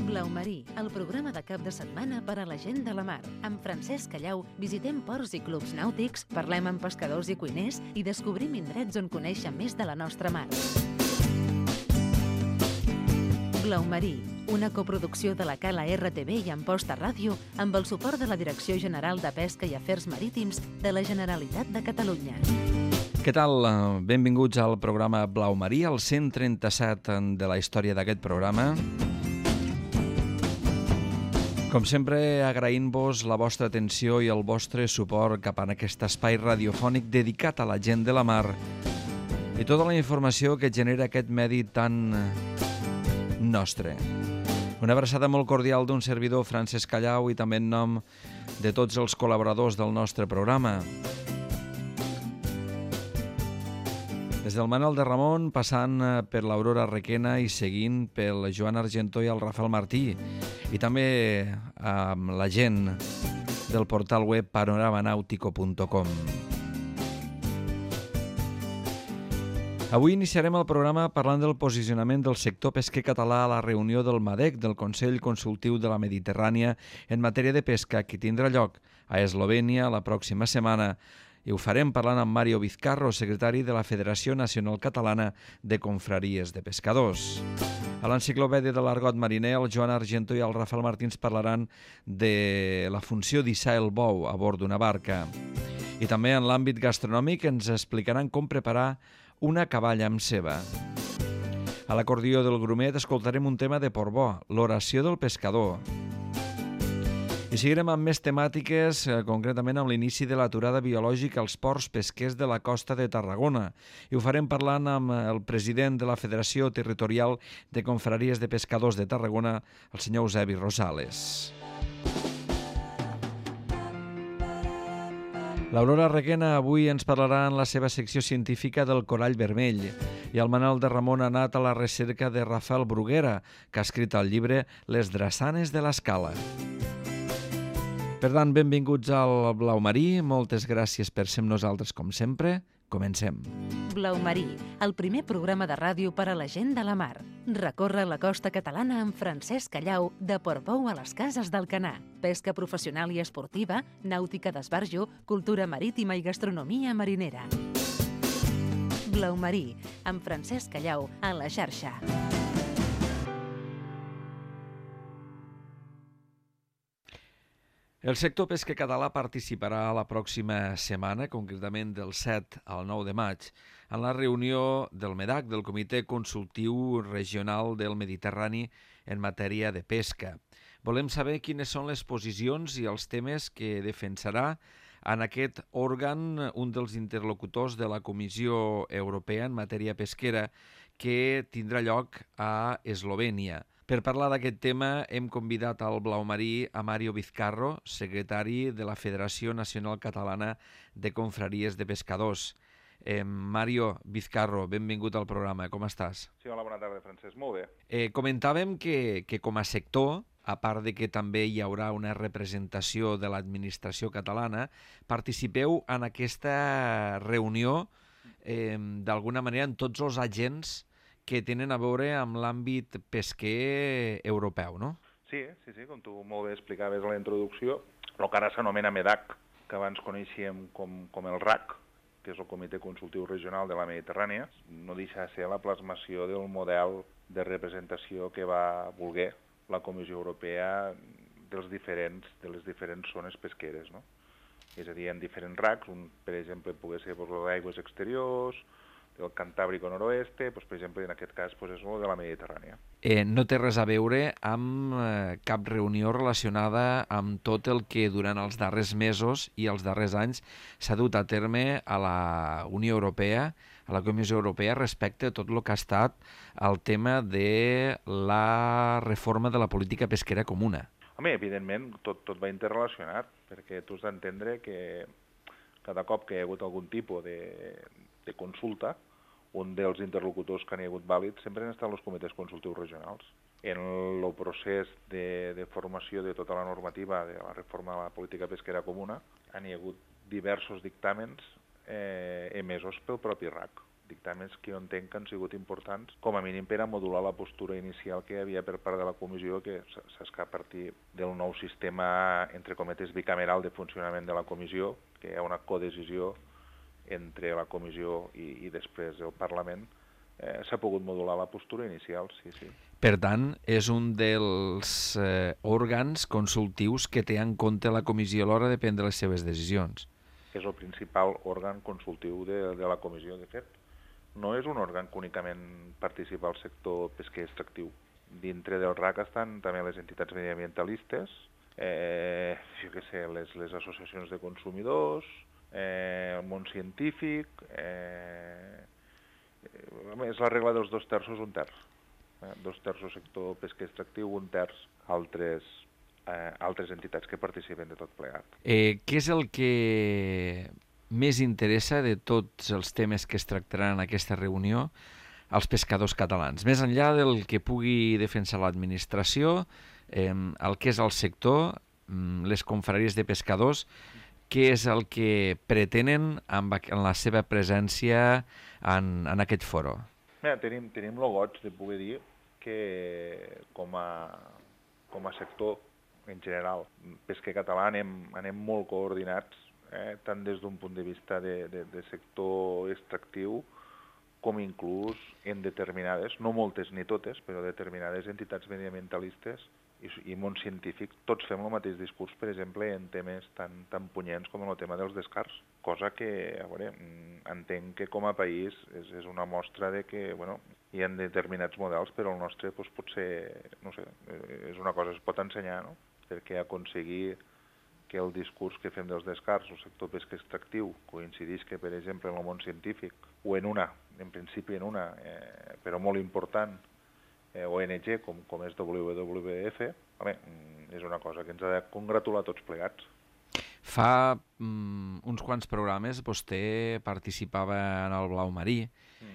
Blau Marí, el programa de cap de setmana per a la gent de la mar. Amb Francesc Callau visitem ports i clubs nàutics, parlem amb pescadors i cuiners i descobrim indrets on conèixer més de la nostra mar. Blau Marí, una coproducció de la Cala RTV i Amposta Ràdio amb el suport de la Direcció General de Pesca i Afers Marítims de la Generalitat de Catalunya. Què tal? Benvinguts al programa Blau Marí, el 137 de la història d'aquest programa. Com sempre, agraint-vos la vostra atenció i el vostre suport cap a aquest espai radiofònic dedicat a la gent de la mar i tota la informació que genera aquest medi tan nostre. Una abraçada molt cordial d'un servidor, Francesc Callau, i també en nom de tots els col·laboradors del nostre programa. Des del Manel de Ramon, passant per l'Aurora Requena i seguint pel Joan Argentó i el Rafael Martí, i també amb la gent del portal web panoramanautico.com. Avui iniciarem el programa parlant del posicionament del sector pesquer català a la reunió del MADEC, del Consell Consultiu de la Mediterrània, en matèria de pesca, que tindrà lloc a Eslovènia la pròxima setmana. I ho farem parlant amb Mario Vizcarro, secretari de la Federació Nacional Catalana de Confraries de Pescadors. A l'enciclopèdia de l'argot mariner, el Joan Argentó i el Rafael Martí ens parlaran de la funció d'hissar el bou a bord d'una barca. I també en l'àmbit gastronòmic ens explicaran com preparar una caballa amb ceba. A l'acordió del Grumet escoltarem un tema de Portbó, l'oració del pescador. I seguirem amb més temàtiques, concretament amb l'inici de l'aturada biològica als ports pesquers de la costa de Tarragona. I ho farem parlant amb el president de la Federació Territorial de Confraries de Pescadors de Tarragona, el senyor Eusebi Rosales. L'Aurora Requena avui ens parlarà en la seva secció científica del corall vermell i el Manel de Ramon ha anat a la recerca de Rafael Bruguera, que ha escrit el llibre Les drassanes de l'Escala. Per tant, benvinguts al Blau Marí, moltes gràcies per ser amb nosaltres com sempre. Comencem. Blau Marí, el primer programa de ràdio per a la gent de la mar. Recorre la costa catalana amb Francesc Callau, de Portbou a les Cases d'Alcanar. Pesca professional i esportiva, nàutica d'esbarjo, cultura marítima i gastronomia marinera. Blau Marí, amb Francesc Callau, a la xarxa. El sector pesquer català participarà la pròxima setmana, concretament del 7 al 9 de maig, en la reunió del MEDAC, del Comitè Consultiu Regional del Mediterrani en matèria de pesca. Volem saber quines són les posicions i els temes que defensarà en aquest òrgan un dels interlocutors de la Comissió Europea en matèria pesquera que tindrà lloc a Eslovènia. Per parlar d'aquest tema hem convidat al Blau Marí a Mario Vizcarro, secretari de la Federació Nacional Catalana de Confraries de Pescadors. Mario Vizcarro, benvingut al programa, com estàs? Sí, hola, bona tarda, Francesc, molt bé. Comentàvem que com a sector, a part de que també hi haurà una representació de l'administració catalana, participeu en aquesta reunió d'alguna manera en tots els agents que tenen a veure amb l'àmbit pesquer europeu, no? Sí, com tu molt bé explicaves a la introducció, el que ara s'anomena MEDAC, que abans coneixíem com el RAC, que és el Comitè Consultiu Regional de la Mediterrània, no deixa de ser la plasmació del model de representació que va voler la Comissió Europea de les diferents zones pesqueres, no? És a dir, en diferents RACs, per exemple, pogués ser les aigües exteriors, del Cantàbric o noroeste, per exemple, en aquest cas és el de la Mediterrània. No té res a veure amb cap reunió relacionada amb tot el que durant els darrers mesos i els darrers anys s'ha dut a terme a la Unió Europea, a la Comissió Europea, respecte a tot el que ha estat el tema de la reforma de la política pesquera comuna. Home, evidentment, tot va interrelacionat, perquè tu has d'entendre que cada cop que hi ha hagut algun tipus de consulta, un dels interlocutors que n'hi ha hagut vàlids sempre han estat els comitès consultius regionals. En el procés de formació de tota la normativa de la reforma de la política pesquera comuna, han hi hagut diversos dictàmens emesos pel propi RAC. dictàmens que jo entenc que han sigut importants, com a mínim per a modular la postura inicial que hi havia per part de la comissió, que saps que a partir del nou sistema, entre cometes, bicameral de funcionament de la comissió, que hi ha una codecisió entre la comissió i després el Parlament, s'ha pogut modular la postura inicial, sí. Per tant, és un dels òrgans consultius que té en compte la comissió a l'hora de prendre les seves decisions. És el principal òrgan consultiu de la comissió, de fet. No és un òrgan que únicament participa al sector pesquer extractiu. Dintre del RAC estan també les entitats mediambientalistes, jo què sé, les associacions de consumidors, el món científic, és la regla dels 2/3, 1/3. 2/3 sector pesquer extractiu, 1/3 altres entitats que participen de tot plegat. Què és el que més interessa de tots els temes que es tractaran en aquesta reunió als pescadors catalans? Més enllà del que pugui defensar l'administració, el que és el sector, les confraries de pescadors, què és el que pretenen en la seva presència en aquest foro? Mira, tenim lo goig de poder dir que com a sector en general, pesquer català anem molt coordinats, tant des d'un punt de vista de sector extractiu com inclús en determinades, no moltes ni totes, però determinades entitats mediambientalistes i món científic, tots fem el mateix discurs, per exemple, en temes tan punyents com el tema dels descarts, cosa que, a veure, entenc que com a país és una mostra de que, bueno, hi ha determinats models, però el nostre doncs, pot ser, no sé, és una cosa que es pot ensenyar, no? Perquè aconseguir que el discurs que fem dels descarts, el sector pesca extractiu, coincidís que, per exemple, en el món científic, o en principi en una, però molt important, ONG, com és WWF, és una cosa que ens ha de congratular tots plegats. Fa uns quants programes vostè participava en el Blau Marí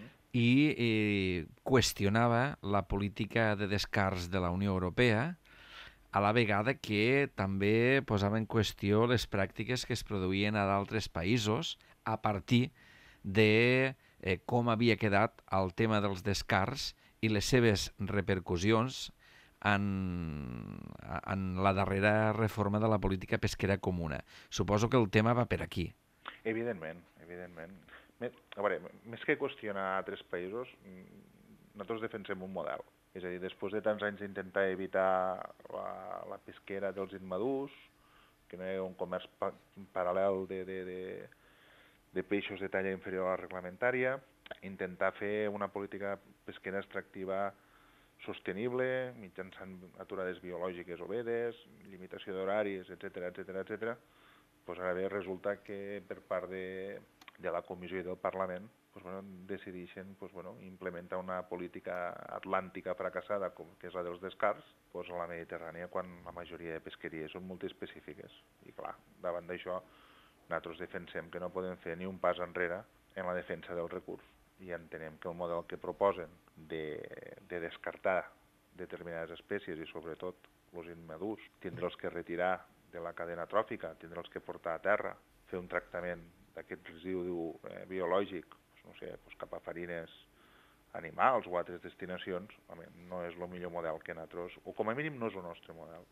i qüestionava la política de descarts de la Unió Europea, a la vegada que també posava en qüestió les pràctiques que es produïen a d'altres països a partir de com havia quedat el tema dels descarts i les seves repercussions en la darrera reforma de la política pesquera comuna. Suposo que el tema va per aquí. Evidentment. A veure, més que qüestionar altres països, nosaltres defensem un model. És a dir, després de tants anys d'intentar evitar la pesquera dels immadurs, que no hi ha un comerç paral·lel de peixos de talla inferior a la reglamentària, intentar fer una política pesquera extractiva sostenible, mitjançant aturades biològiques o vedes, limitació d'horaris, etc. Doncs ara bé, resulta que per part de la Comissió i del Parlament decideixen implementar una política atlàntica fracassada, que és la dels descarts, a la Mediterrània, quan la majoria de pesqueries són multiespecífiques. I clar, davant d'això, nosaltres defensem que no podem fer ni un pas enrere en la defensa del recurs. I entenem que el model que proposen de descartar determinades espècies i sobretot els immadurs, tindre'ls que retirar de la cadena tròfica, tindre'ls que portar a terra, fer un tractament d'aquest residu biològic, no sé, cap a farines animals o altres destinacions, no és el millor model que nosaltres, o com a mínim no és el nostre model.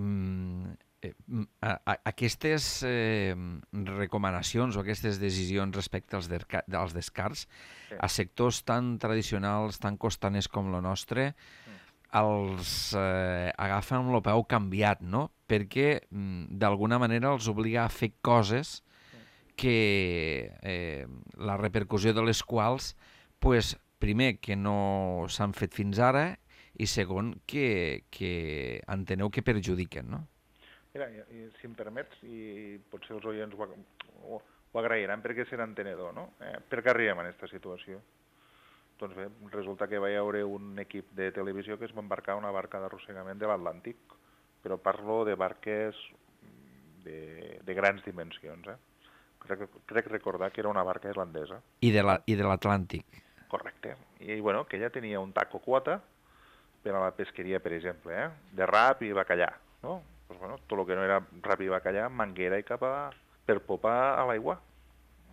Aquestes recomanacions o aquestes decisions respecte als descarts, a sectors tan tradicionals, tan costaners com el nostre, els agafen el peu canviat, no? Perquè d'alguna manera els obliga a fer coses que la repercussió de les quals, primer, que no s'han fet fins ara, i segon, que enteneu que perjudiquen, no? Mira, si em permets, i potser els oients ho agrairan perquè serà entenedor, no? Per què arribem a aquesta situació? Doncs bé, resulta que va haver un equip de televisió que es va embarcar una barca d'arrossegament de l'Atlàntic, però parlo de barques de grans dimensions, Crec recordar que era una barca islandesa. I de l'Atlàntic. Correcte. I, bueno, que ella tenia un taco quota per a la pesqueria, per exemple, de rap i bacallà, no? Pues, bueno, tot el que no era rap i bacallà, manguera i per popar a l'aigua.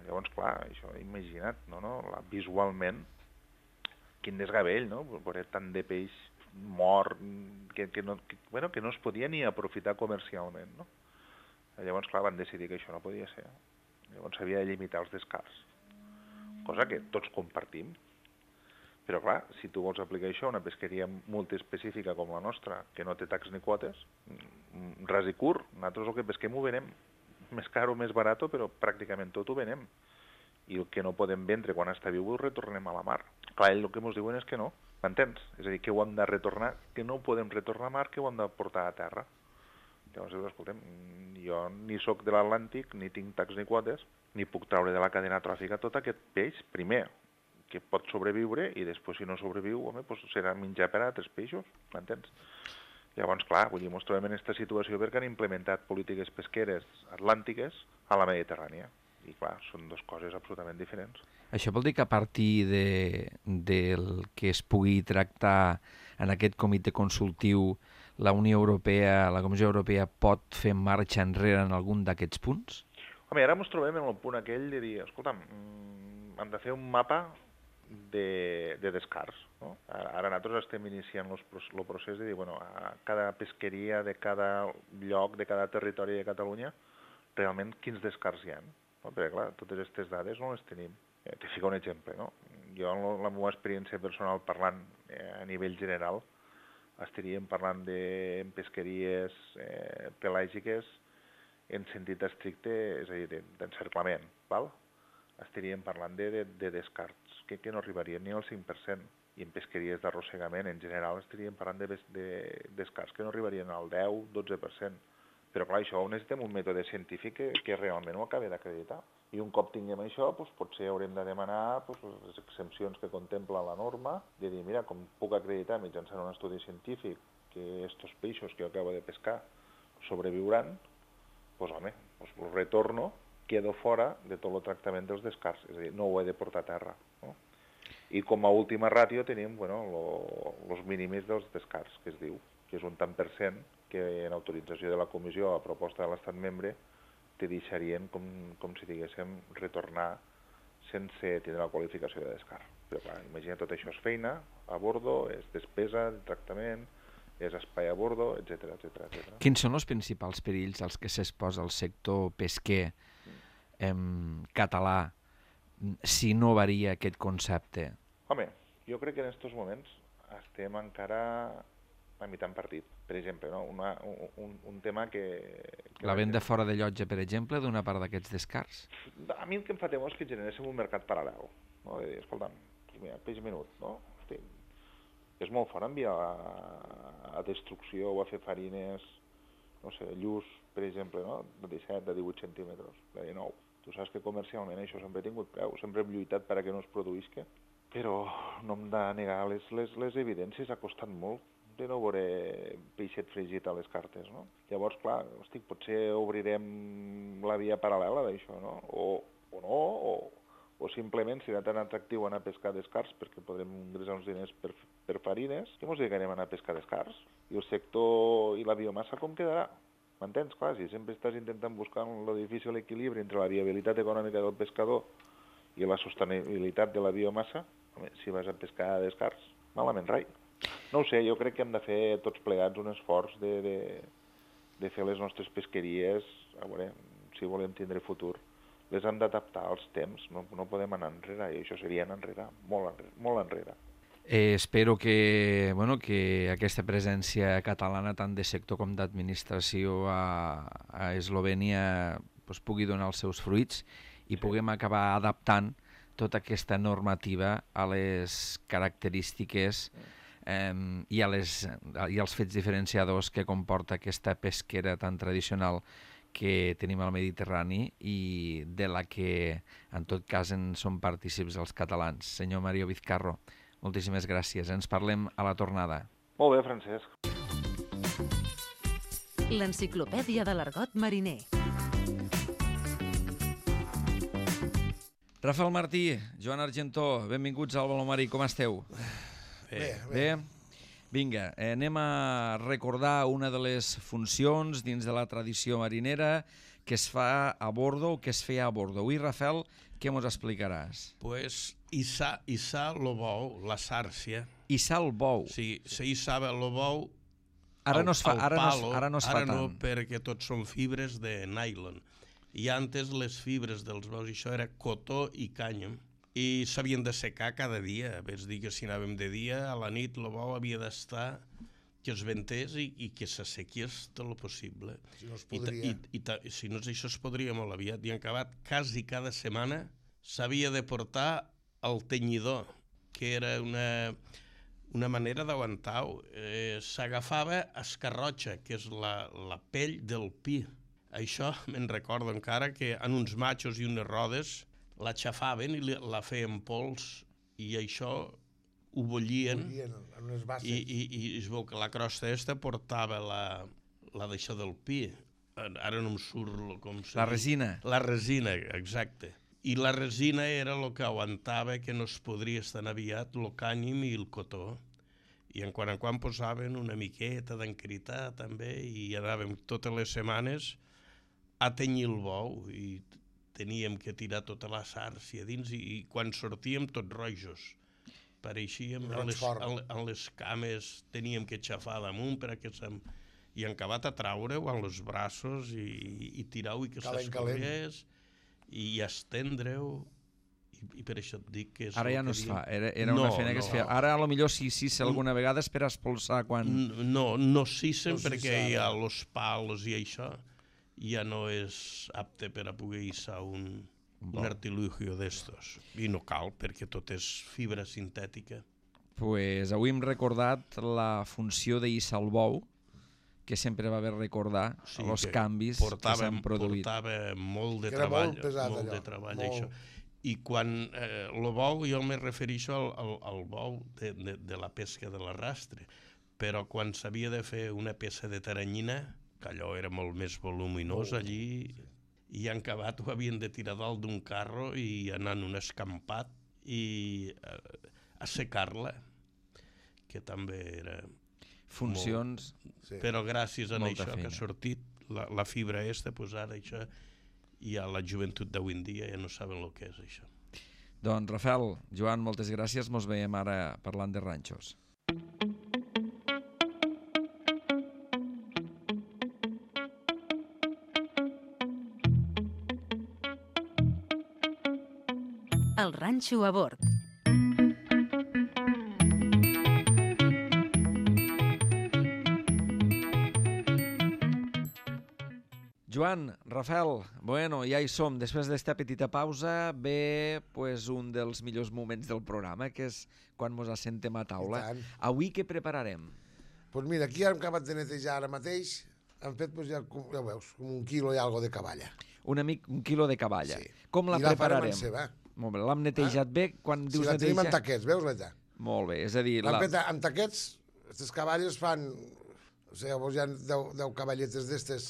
Llavors, clar, això, imagina't, visualment, quin desgavell, no? Veure tant de peix mort que no es podia ni aprofitar comercialment, no? Llavors, clar, van decidir que això no podia ser. Llavors s'havia de limitar els descarts, cosa que tots compartim. Però, clar, si tu vols aplicar això a una pesqueria multiespecífica com la nostra, que no té tacs ni quotes, ras i curt, nosaltres el que pesquem ho venem, més car o més barat, però pràcticament tot ho venem. I el que no podem vendre quan està viu ho retornem a la mar. Clar, el que ens diuen és que no, m'entens? És a dir, que ho hem de retornar, que no ho podem retornar a mar, que ho hem de portar a terra. Llavors, escoltem, jo ni sóc de l'Atlàntic, ni tinc tacs ni quotes, ni puc treure de la cadena tròfica tot aquest peix, primer, que pot sobreviure, i després, si no sobreviu, home, doncs serà menjar per a altres peixos, m'entens? Llavors, clar, vull dir, ens trobem en aquesta situació perquè han implementat polítiques pesqueres atlàntiques a la Mediterrània. I, clar, són dues coses absolutament diferents. Això vol dir que a partir del que es pugui tractar en aquest comitè consultiu, la Unió Europea, la Comissió Europea pot fer marxa enrere en algun d'aquests punts? Home, ara ens trobem en el punt aquell de dir, escolta'm, hem de fer un mapa de descarts, no? Ara nosaltres estem iniciant el procés de dir, bueno, a cada pesqueria de cada lloc, de cada territori de Catalunya, realment quins descarts hi ha, no? Perquè, clar, totes aquestes dades no les tenim. Te fico un exemple, no? Jo, la meva experiència personal parlant a nivell general, estaríem parlant de pesqueries pelàgiques en sentit estricte, és a dir, d'encerclament, val? Estaríem parlant de descarts, que no arribarien ni al 5%, i en pesqueries d'arrossegament, en general, estaríem parlant de descarts que no arribarien al 10-12%. Però, clar, això ho necessitem un mètode científic que realment ho acabi d'acreditar. I un cop tinguem això, potser haurem de demanar les exempcions que contempla la norma, de dir, mira, com puc acreditar mitjançant un estudi científic que aquests peixos que jo acabo de pescar sobreviuran, doncs, home, el retorno quedo fora de tot el tractament dels descarts, és a dir, no ho he de portar a terra, no? I com a última ràtio tenim, els mínims dels descarts, que es diu, que és un tant per cent que en autorització de la comissió a proposta de l'estat membre te deixarien, com si diguéssim, retornar sense tindre la qualificació de descart. Però clar, imagina, tot això és feina a bordo, és despesa de tractament, és espai a bordo, etc. Quins són els principals perills als que s'exposa el sector pesquer català si no varia aquest concepte? Home, jo crec que en aquests moments estem encara a mitjan partit. Per exemple, no? un tema que la venda fora de llotja, per exemple, d'una part d'aquests descarts? A mi el que em fa temor és que generéssim un mercat paral·lel. No? De dir, escolta'm, mira, peix menut, no? Hosti, és molt fort enviar a destrucció o a fer farines, no sé, lluç, per exemple, no? De 17, de 18 centímetres, de 19. Tu saps que comercialment això sempre ha tingut preu, sempre hem lluitat perquè no es produïsca, però no hem de negar les evidències, ha costat molt de no veure peixet fregit a les cartes, no? Llavors, clar, potser obrirem la via paral·lela d'això, no? O no, o simplement serà tan atractiu anar a pescar descarts perquè podrem ingressar uns diners per farines, que ens dedicarem a anar a pescar descarts. I el sector i la biomassa com quedarà? M'entens? Clar, si sempre estàs intentant buscar el difícil equilibri entre la viabilitat econòmica del pescador i la sostenibilitat de la biomassa, si vas a pescar descarts, malament rai. No ho sé, jo crec que hem de fer tots plegats un esforç de fer les nostres pesqueries, a veure, si volem tindre futur, les hem d'adaptar als temps, no podem anar enrere, i això seria anar enrere, molt enrere. Espero que aquesta presència catalana, tant de sector com d'administració a Eslovènia, pugui donar els seus fruits i puguem acabar adaptant tota aquesta normativa a les característiques i als fets diferenciadors que comporta aquesta pesquera tan tradicional que tenim al Mediterrani i de la que, en tot cas, en som partícips els catalans. Senyor Mario Vizcarro, moltíssimes gràcies. Ens parlem a la tornada. Molt bé, Francesc. L'enciclopèdia de l'argot mariner. Rafael Martí, Joan Argentó, benvinguts al Baló Marí, com esteu? Bé. Vinga, anem a recordar una de les funcions dins de la tradició marinera que es fa a bordo o que es feia a bordo. Avui, Rafael, Què mos explicaràs? Pues issa lo bou, la sàrcia. Issar el bou. Sí, se issava lo bou Ara no es fa, ara no es fa ara no, tant. perquè tots són fibres de nylon. I antes les fibres dels bous, això era cotó i cànyam, i s'havien de secar cada dia. És dir, que si anàvem de dia, a la nit el bou havia d'estar que es ventés i que s'assequies tot el possible. Si no es podria. Si no, això es podria molt aviat. I en acabat, quasi cada setmana s'havia de portar el tenyidor, que era una manera d'aguantar-ho. S'agafava escarrotxa, que és la pell del pi. Això me'n recordo encara, que en uns matxos i unes rodes la xafaven i la feien pols, i això ho bullien En unes basses. i es veu que la crosta aquesta portava la d'això del pi. Ara no em surt com se La diu. resina. La resina, exacte. I la resina era el que aguantava que no es podria estar aviat el cànyim i el cotó. I en quan posaven una miqueta d'encritar també, i anàvem totes les setmanes a tenyir el bou, i teníem que tirar tota la sàrcia dins, i quan sortíem tots rojos. Pareixíem en les cames, teníem que xafar damunt perquè i en acabat a traure-ho en els braços i tirar-ho i que s'escorregués i estendre-ho, i per això et dic que és... Ara ja no es fa, era una feina que es feia. Ara potser sí, alguna vegada és per espolsar quan... No s'hissen perquè hi ha els pals i això, ja no és apte per a poder hissar un artilugio d'estos. I no cal, perquè tot és fibra sintètica. Pues avui hem recordat la funció d'hissar el bou, que sempre va haver recordar els canvis que s'han produït. Portava molt de treball, molt de treball, això. I quan el bou, jo me refereixo al bou de la pesca de l'arrastre, però quan s'havia de fer una peça de taranyina, que allò era molt més voluminós allí, i en acabat ho havien de tirar dalt d'un carro i anar en un escampat i assecar-la, que també era... Funcions... Però gràcies a això que ha sortit la fibra aquesta, doncs ara això, i a la joventut d'avui en dia ja no saben el que és això. Doncs Rafael, Joan, moltes gràcies, mos veiem ara parlant de ranxos. El ranxo a bord. Joan, Rafael, bueno, ja hi som. Després d'esta petita pausa ve pues, un dels millors moments del programa, que és quan ens assentem a taula. Avui què prepararem? Doncs mira, aquí hem acabat de netejar ara mateix, hem fet, ja ho veus, com 1 quilo i algo de caballa. Un quilo de caballa. Sí. Com la prepararem? I la farem en ceba. Molt bé, l'hem netejat bé? Quan dius la tenim netejar... en taquets, veus l'eta? Molt bé, és a dir... L'hem fet en taquets, aquestes caballes fan... O sigui, llavors hi ha 10 cavalletes d'estes...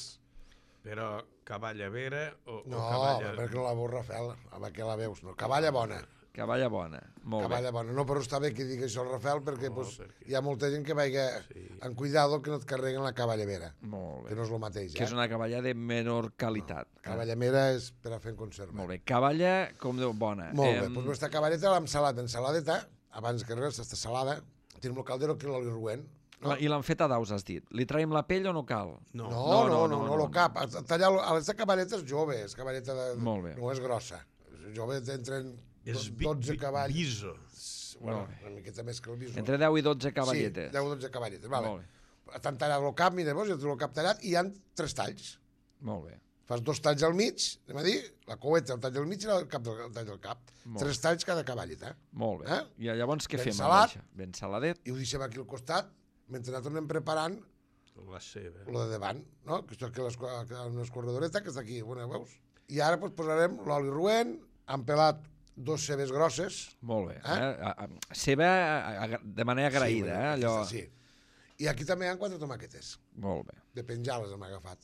Però cavalla vera o cavalla... No, perquè no la veus, Rafael, amb què la veus, no. Cavalla bona. Cavalla bona, molt Cavalla bona. No, però està bé que digui això el Rafael, perquè hi ha molta gent que vagi en cuidado que no et carreguen la cavalla vera. Molt bé. Que no és el mateix, Que és una cavalla de menor qualitat. Cavalla vera és per a fer en conserva. Molt bé. Cavalla, com diu, bona. Molt bé. Doncs aquesta cavalleta l'hem salat en saladeta, abans que res, està salada. Tenim el caldero que l'oli roent. I l'han fet a daus, has dit. Li traiem la pell o no cal? No, el cap. Aquesta cavalleta és jove, és cavalleta molt bé. No és grossa. Jove entren 12 cavalls. Biso. Bueno, una miqueta més que el biso. Entre 10 i 12 cavalletes. Sí, 10 o 12 cavalletes, vale. T'han tallat el cap, mira, ja tens el cap tallat, i hi ha 3 talls. Molt bé. Fas 2 talls al mig, anem a dir, la coueta, el tall del mig i el tall del cap. 3 talls cada cavalleta. Molt bé. I llavors què fem? Ben saladet. I ho deixem aquí al costat, mentre nosaltres anem preparant la ceba. Lo de davant, no? Que està aquí una escorredoreta, que està aquí, bueno, veus? I ara posarem l'oli roent, hem pelat 2 cebes grosses. Molt bé. Ceba de manera agraïda, allò... Sí. I aquí també hi ha 4 tomàquetes. Molt bé. De penjar les hem agafat.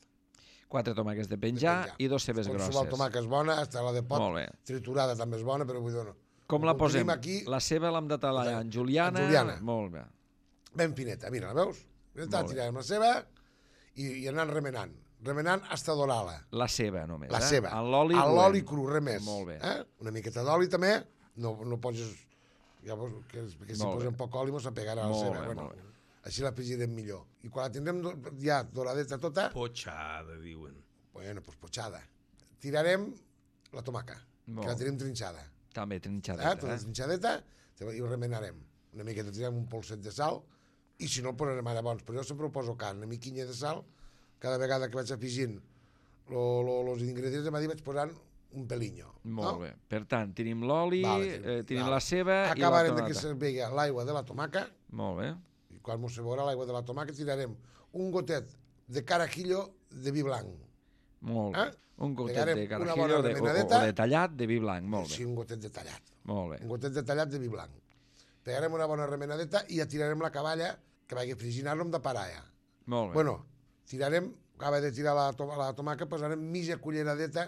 4 tomàquets de penjar i 2 cebes grosses. Qualsevol tomàquet és bona, hasta la de pot triturada també és bona, però vull dir no. Com la posem? La ceba l'hem de tallar en juliana? En juliana. Molt bé. Ben fineta, mira, la veus? La tirarem la ceba i anant remenant. remenant hasta dorar-la. La ceba, només, La ceba. En l'oli A l'oli cru, res més. Molt bé. Una miqueta d'oli també, no poses... Llavors, que si posem poc oli mos apegarà la ceba. Bueno, així la fregirem millor. I quan la tindrem ja doradeta tota... Potxada, diuen. Bueno, pues potxada. Tirarem la tomaca, que la tenim trinxada. També trinxadeta. Tota trinxadeta, i ho remenarem. Una miqueta tirem un polset de sal, i si no el posarem ara bons, però jo sempre ho poso carn, una miquinha de sal, cada vegada que vaig afegint els ingredients de Madí vaig posant un pelinyo. Molt bé. Per tant, tenim l'oli, tenim la ceba i la tomata. Acabarem que se vegi l'aigua de la tomaca. Molt bé. I quan se veurà l'aigua de la tomaca tirarem un gotet de carajillo de vi blanc. Molt bé. Un gotet de carajillo o de tallat de vi blanc. Molt bé. Sí, un gotet de tallat. Molt bé. Un gotet de tallat de vi blanc. Pegarem una bona remenadeta i ja tirarem la cavalla que vagi fregint-lo amb de paralla. Molt bé. Bueno, tirarem, acaba de tirar la tomaca, posarem mitja culleradeta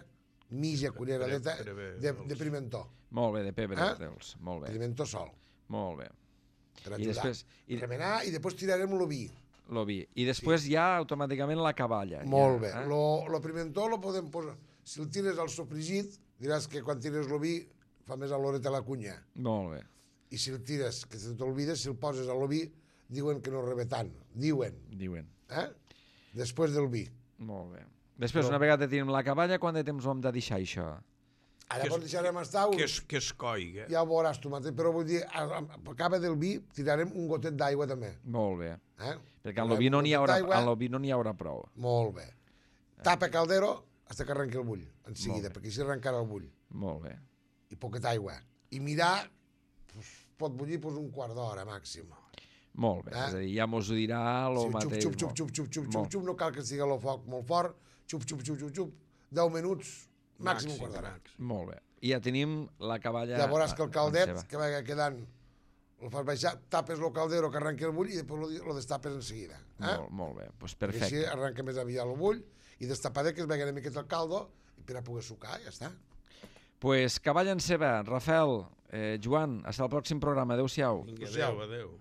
de pimentó. Molt bé, de pebre dels. Molt bé. Pimentó sol. Molt bé. Per ajudar. Remenar i després tirarem l'oví. L'oví. I després ja automàticament la cavalla. Molt bé. Lo pimentó lo podem posar... Si el tires al sofregit, diràs que quan tires l'oví fa més oloreta a la cunya. Molt bé. I si el tires, que se t'olvides, si el poses a l'oví, diuen que no rebe tant. Diuen. Després del vi. Molt bé. Després, una vegada tenim la cavalla, quant de temps ho hem de deixar, això? Ara pot deixarem estar... Que es coiga. Ja ho veuràs tu mateix, però vull dir, acaba del vi, tirarem un gotet d'aigua també. Molt bé. Perquè en l'oví no n'hi haurà prou. Molt bé. Tapa caldero fins que arrenqui el bull, en seguida, perquè així arrencarà el bull. Molt bé. I poqueta aigua. I mirar, pot bullir un quart d'hora màxim. Molt bé, és a dir, ja mos ho dirà el mateix. Xup, no cal que sigui el foc molt fort, xup, 10 minuts, màxim un quart d'hora. Molt bé. I ja tenim la cavalla... Ja veuràs que el caldet, que va quedant, el fas baixar, tapes el caldero que arrenqui el bull i després lo destapes en seguida. Molt bé, doncs perfecte. Així arrenca més aviat el bull i destapadet que es vegi una miqueta el caldo i per a poder sucar, ja està. Pues cavalla en ceba, Rafael, Joan, fins al pròxim programa. Adéu-siau. Adéu.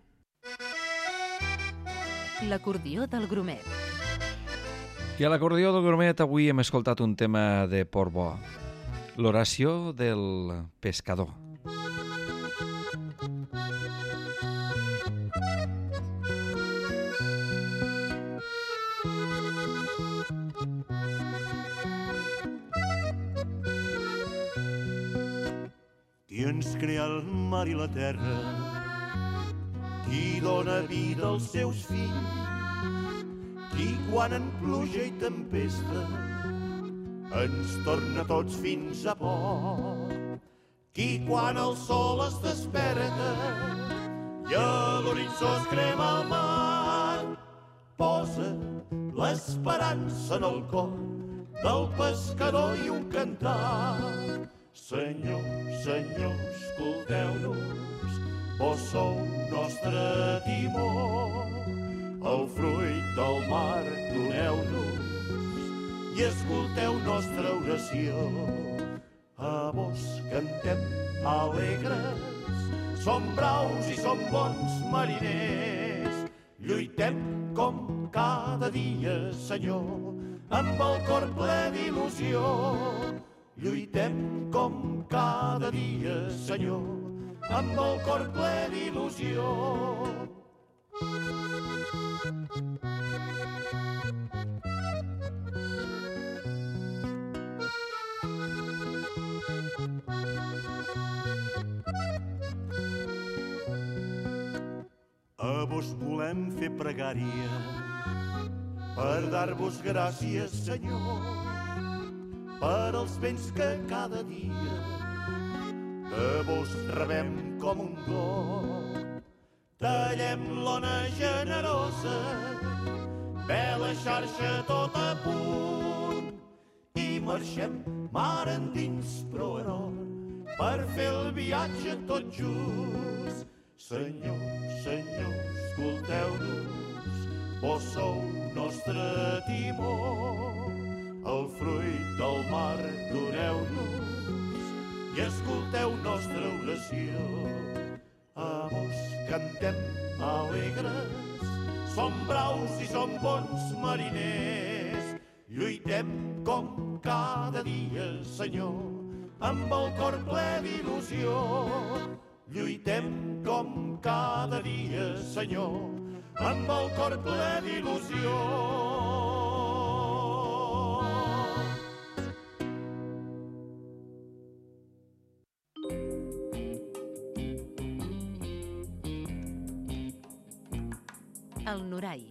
L'acordió del Grumet. I a l'acordió del Grumet avui hem escoltat un tema de Portbó, l'oració del pescador. Qui ens crea el mar i la terra, qui dona vida als seus fills, qui quan en pluja i tempesta ens torna tots fins a port, qui quan el sol es desperta i a l'horitzó es crema el mar, posa l'esperança en el cor del pescador i un cantar. Senyor, Senyor, escolteu-nos, vos sou nostre timó, el fruit del mar doneu-nos i escolteu nostra oració. A vos cantem alegres, som braus i som bons mariners, lluitem com cada dia, Senyor, amb el cor ple d'il·lusió. Lluitem com cada dia, Senyor, amb el cor ple d'il·lusió. A vos volem fer pregària per dar-vos gràcies, Senyor, per als béns que cada dia de vos rebem com un do. Tallem l'ona generosa, vela xarxa tot a punt, i marxem mar endins però en or per fer el viatge tot just. Senyor, Senyor, escolteu-nos, vos sou nostre timó, el fruit del mar doneu-nos i escolteu nostra oració. A vos cantem alegres, som braus i som bons mariners, lluitem com cada dia, Senyor, amb el cor ple d'il·lusió. Lluitem com cada dia, Senyor, amb el cor ple d'il·lusió. El Norai.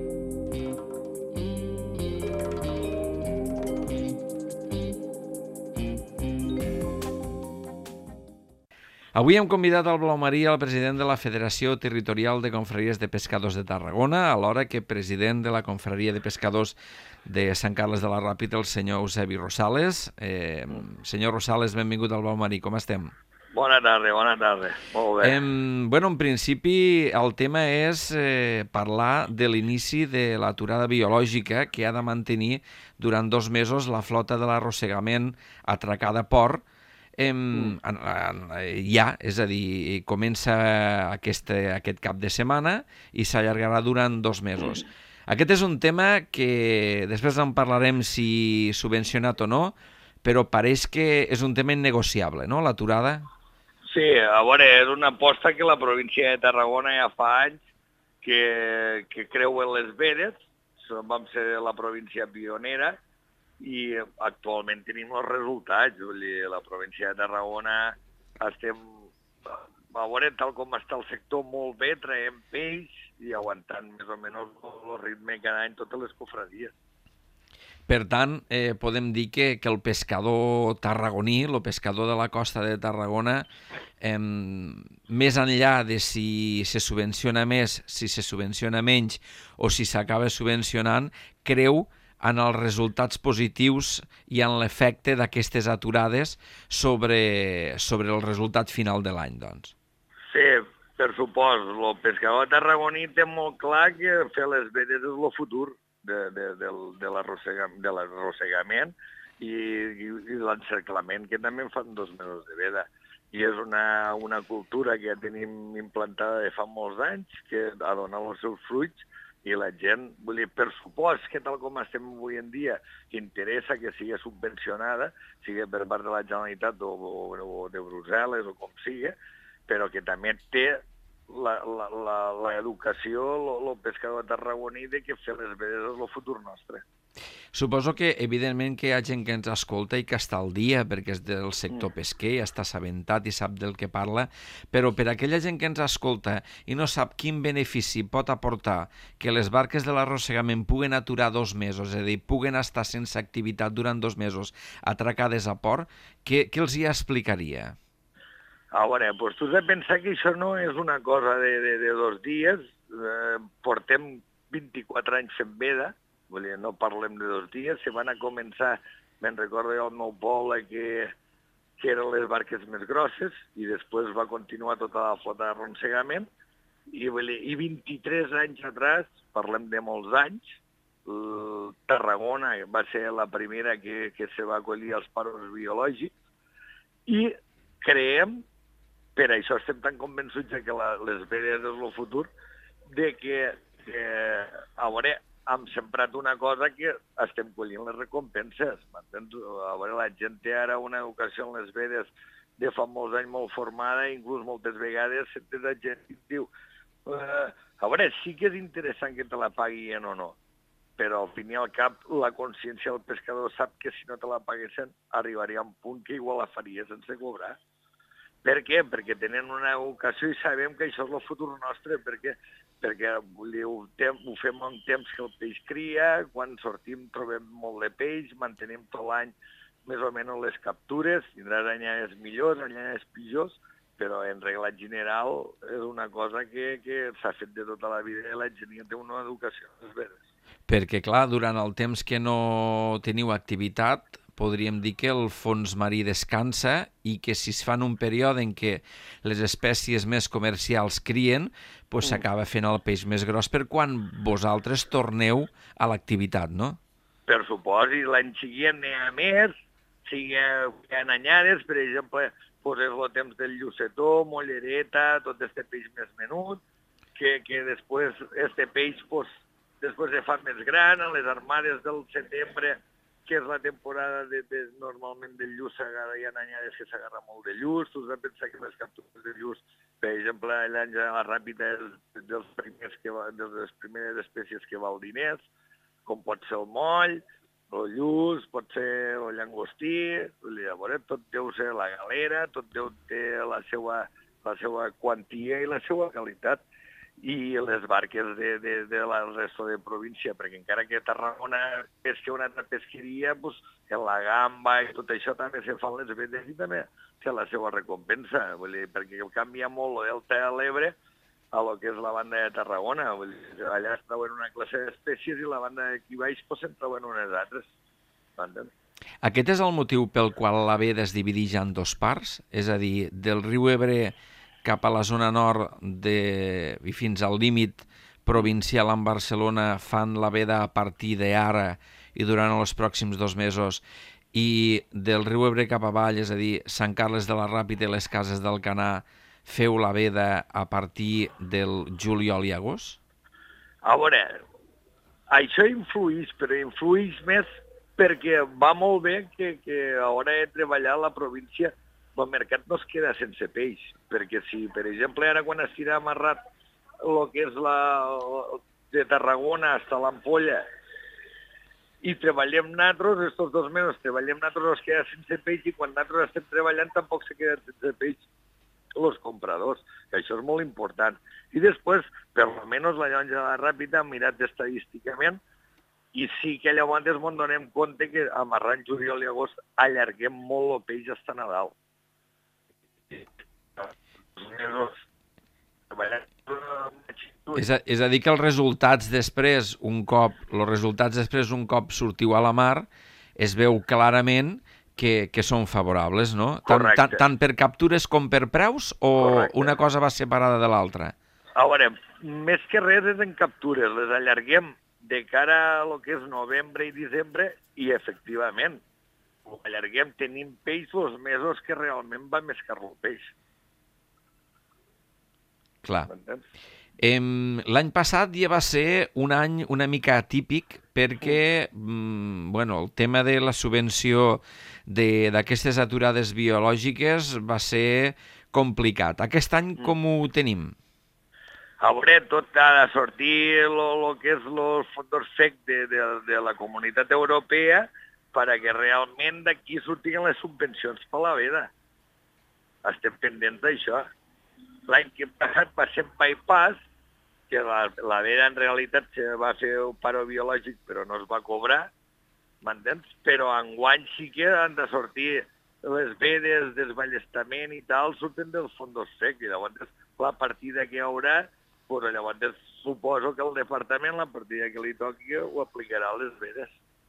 Avui hem convidat al Blau Marí el president de la Federació Territorial de Confraries de Pescadors de Tarragona, alhora que president de la Confraria de Pescadors de Sant Carles de la Ràpita, el senyor Eusebi Rosales. Senyor Rosales, benvingut al Blau Marí, com estem? Bona tarda, molt bé. En principi el tema és parlar de l'inici de l'aturada biològica que ha de mantenir durant 2 mesos la flota de l'arrossegament atracada a port. Ja, és a dir, comença aquest cap de setmana i s'allargarà durant 2 mesos. Aquest és un tema que després en parlarem si subvencionat o no, però pareix que és un tema innegociable, no?, l'aturada. Sí, a veure, és una aposta que la província de Tarragona ja fa anys que creu en les vedes. Vam ser la província pionera i actualment tenim els resultats. Vull dir, la província de Tarragona estem, a veure, tal com està el sector, molt bé, traiem peix i aguantant més o menys el ritme cada any totes les cofradies. Per tant, podem dir que el pescador tarragoní, el pescador de la costa de Tarragona, més enllà de si se subvenciona més, si se subvenciona menys o si s'acaba subvencionant, creu en els resultats positius i en l'efecte d'aquestes aturades sobre el resultat final de l'any, doncs. Sí, per supost. El pescador tarragoní té molt clar que fer les vedes és el futur de l'arrossegament i l'encerclament, que també fan 2 mesos de veda. I és una cultura que ja tenim implantada de fa molts anys, que ha donat els seus fruits, i la gent, vull dir, per supost que tal com estem avui en dia, interessa que sigui subvencionada, sigui per part de la Generalitat o de Brussel·les o com sigui, però que també té l'educació, el pescador tarragoní, de que fer les vedes és el futur nostre. Suposo que, evidentment, que hi ha gent que ens escolta i que està al dia, perquè és del sector pesquer, està assabentat i sap del que parla, però per aquella gent que ens escolta i no sap quin benefici pot aportar que les barques de l'arrossegament puguen aturar 2 mesos, és a dir, puguen estar sense activitat durant 2 mesos atracades a port, què els hi explicaria? A veure, doncs tu has de pensar que això no és una cosa de 2 dies, portem 24 anys fent veda, vull dir, no parlem de 2 dies, se van a començar, me'n recordo jo al meu poble que eren les barques més grosses i després va continuar tota la flota d'arrossegament i 23 anys atrás, parlem de molts anys, Tarragona va ser la primera que se va acollir als paros biològics i creiem, per això estem tan convençuts que les vedes és el futur, de que a veure, hem sembrat una cosa que estem collint les recompenses. M'entens? A veure, la gent té ara una educació en les vedes de fa molts anys molt formada, inclús moltes vegades la gent diu a veure, sí que és interessant que te la paguin o no, però al fin i al cap la consciència del pescador sap que si no te la paguessin arribaria a un punt que igual la faria sense cobrar. Per què? Perquè tenen una educació i sabem que això és el futur nostre, perquè ho fem en temps que el peix cria, quan sortim trobem molt de peix, mantenim tot l'any més o menys les captures, tindràs anyades millors, anyades pitjors, però en regla general és una cosa que s'ha fet de tota la vida i la gent ja té una educació, és veres. Perquè, clar, durant el temps que no teniu activitat, podríem dir que el fons marí descansa i que si es fan un període en què les espècies més comercials crien, doncs s'acaba fent el peix més gros per quan vosaltres torneu a l'activitat, no? Per supost, i l'any següent n'hi ha més, hi ha anyades, per exemple, és el temps del llucetó, mollereta, tot aquest peix més menut, que després este peix després se fa més gran, a les armades del setembre, que és la temporada normalment del lluç, hi ha anyades que s'agarra molt de lluç, tu has de pensar que les captures de lluç, per exemple, l'àngel de la ràpida és de les primeres espècies que val diners, com pot ser el moll, el lluç, pot ser el llangostí, llavors tot deu ser la galera, tot deu ter la seva quantia i la seva qualitat. I les barques de la resta de província, perquè encara que Tarragona pesca una altra pesqueria, doncs, la gamba i tot això també se fan les vedes i també té la seva recompensa, perquè canvia molt el delta de l'Ebre a lo que és la banda de Tarragona. Allà es troben una classe d'espècies i la banda d'aquí baix se'n troben unes altres. Aquest és el motiu pel qual la veda es divideix en dos parts? És a dir, del riu Ebre cap a la zona nord i fins al límit provincial amb Barcelona fan la veda a partir d'ara i durant els pròxims 2 mesos, i del riu Ebre cap avall, és a dir, Sant Carles de la Ràpita i les Cases d'Alcanar, feu la veda a partir del juliol i agost? A veure, això influeix, però influeix més perquè va molt bé que a l'hora de treballar a la província el mercat no es queda sense peix, perquè si, per exemple, ara quan es tira amarrat el que és de Tarragona fins a l'Ampolla i treballem nosaltres, estos 2 mesos treballem nosaltres, es queda sense peix, i quan nosaltres estem treballant tampoc se queden sense peix els compradors, que això és molt important. I després, per almenys la llonja de la Ràpita, hem mirat estadísticament, i sí que llavors ens donem compte que amarrant juliol i agost allarguem molt el peix fins a Nadal. És a dir que els resultats després, un cop sortiu a la mar, es veu clarament que són favorables, no? Tant per captures com per preus, o correcte, una cosa va separada de l'altra? A veure, més que res és en captures, les allarguem de cara a lo que és novembre i desembre, i efectivament, ho allarguem, tenim peix els mesos que realment va més car el peix. Clar. L'any passat ja va ser un any una mica atípic perquè el tema de la subvenció d'aquestes aturades biològiques va ser complicat. Aquest any com ho tenim? A veure, tot ha de sortir el que és el fons FEC de la Comunitat Europea perquè realment d'aquí sortien les subvencions per la veda. Estem pendents d'això. L'any que passat va ser en bypass, que la veda en realitat va fer un paro biològic però no es va cobrar, m'entens? Però enguany sí que han de sortir les vedes, desballestament i tal, surten dels fons FEC, i llavors la partida que hi haurà, llavors suposo que el departament, la partida que li toqui, ho aplicarà a les vedes.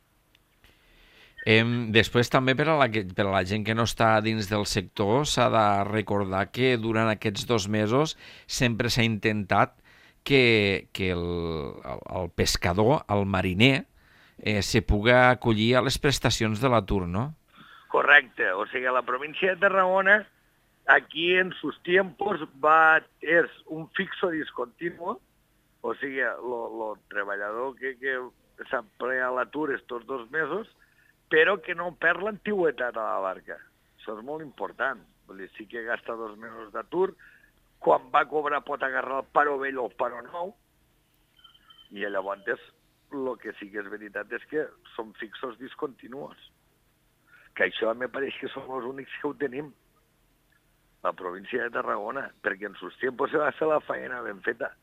Després també per a la gent que no està dins del sector s'ha de recordar que durant aquests 2 mesos sempre s'ha intentat que el pescador, el mariner, se puga acollir a les prestacions de l'atur, no? Correcte, o sigui, a la província de Tarragona, aquí en sus tiempos és un fixo discontinuo, o sigui, el treballador que s'emplea a l'atur estos 2 mesos, però que no perd l'antiguitat a la barca. Això és molt important. Vull dir, sí que gasta 2 mesos d'atur, quan va cobrar pot agarrar el paro vell o el paro nou, i llavors el que sí que és veritat és que són fixos discontinuos. Que això me pareix que som els únics que ho tenim, la província de Tarragona, perquè en sus tiempos se va fer la feina ben feta.